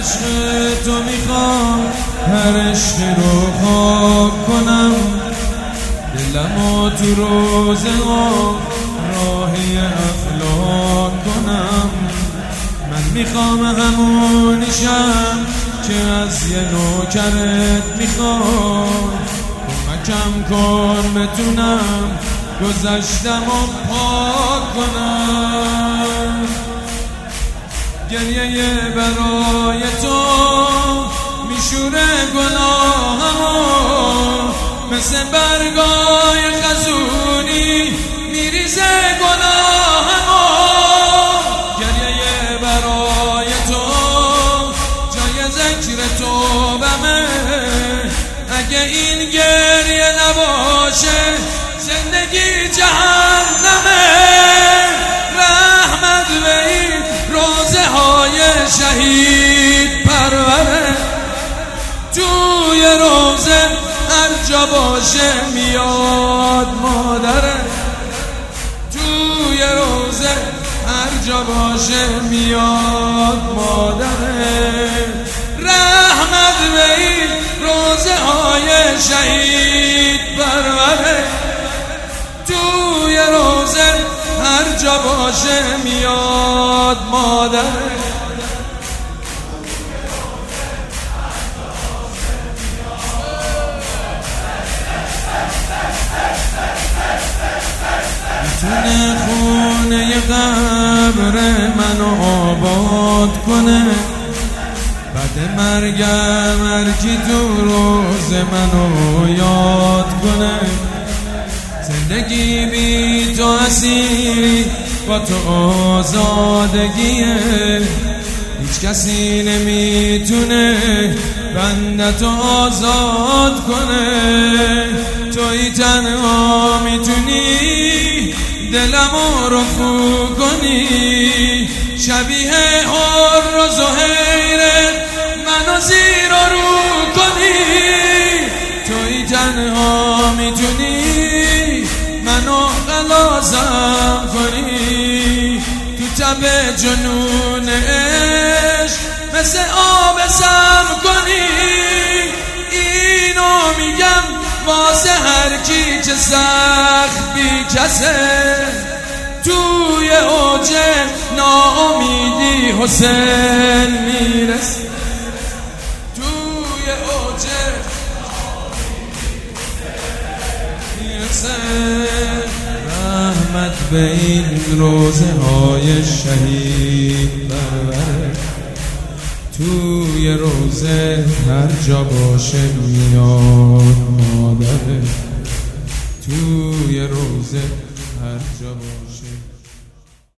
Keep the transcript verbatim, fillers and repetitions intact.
عشق تو میخوام هر عشقی رو خواب کنم، دلمو تو روزه ها راهی افلاک کنم. من میخوام همونیشم که از یه نوکرت میخوام، کمکم کن بتونم گذشتم و پاک کنم. گریه برای تو میشوره گناهمو، مثل برگای خزونی میریزه گناهمو. گریه برای تو جای ذکر تو بمه، اگه این گریه نباشه زندگی جهنمه. رحمت به این روزه های شهید پروره، توی روزه هر جا باشه میاد مادره. توی روزه هر جا باشه میاد مادره. رحمت به این روزه های شهید پروره، توی روزه هر جا باشه میاد مادره. میتونه خونه قبر منو آباد کنه، بعد مرگم هرکی تو روز منو یاد کنه. زندگی بی تو اسیری، با تو آزادگیه. هیچ کسی نمیتونه بندتو آزاد کنه، توی تنها میتونی دلمو رفو کنی. شبیه حر و زهیرت منو زیر و رو کنی، توی تنها میتونی منو خلاصم کنی. تو تب جنون عشق مثل آب سم کنی. اینو میگم واسه هر کی که سخت بی کسه، توی اوج ناامیدی حسین میرسه. توی اوج میرسه. رحمت به این روزه های شهید پروره، توی روزه هر جا باشه میاد مادره. توی روزه هر جا باشه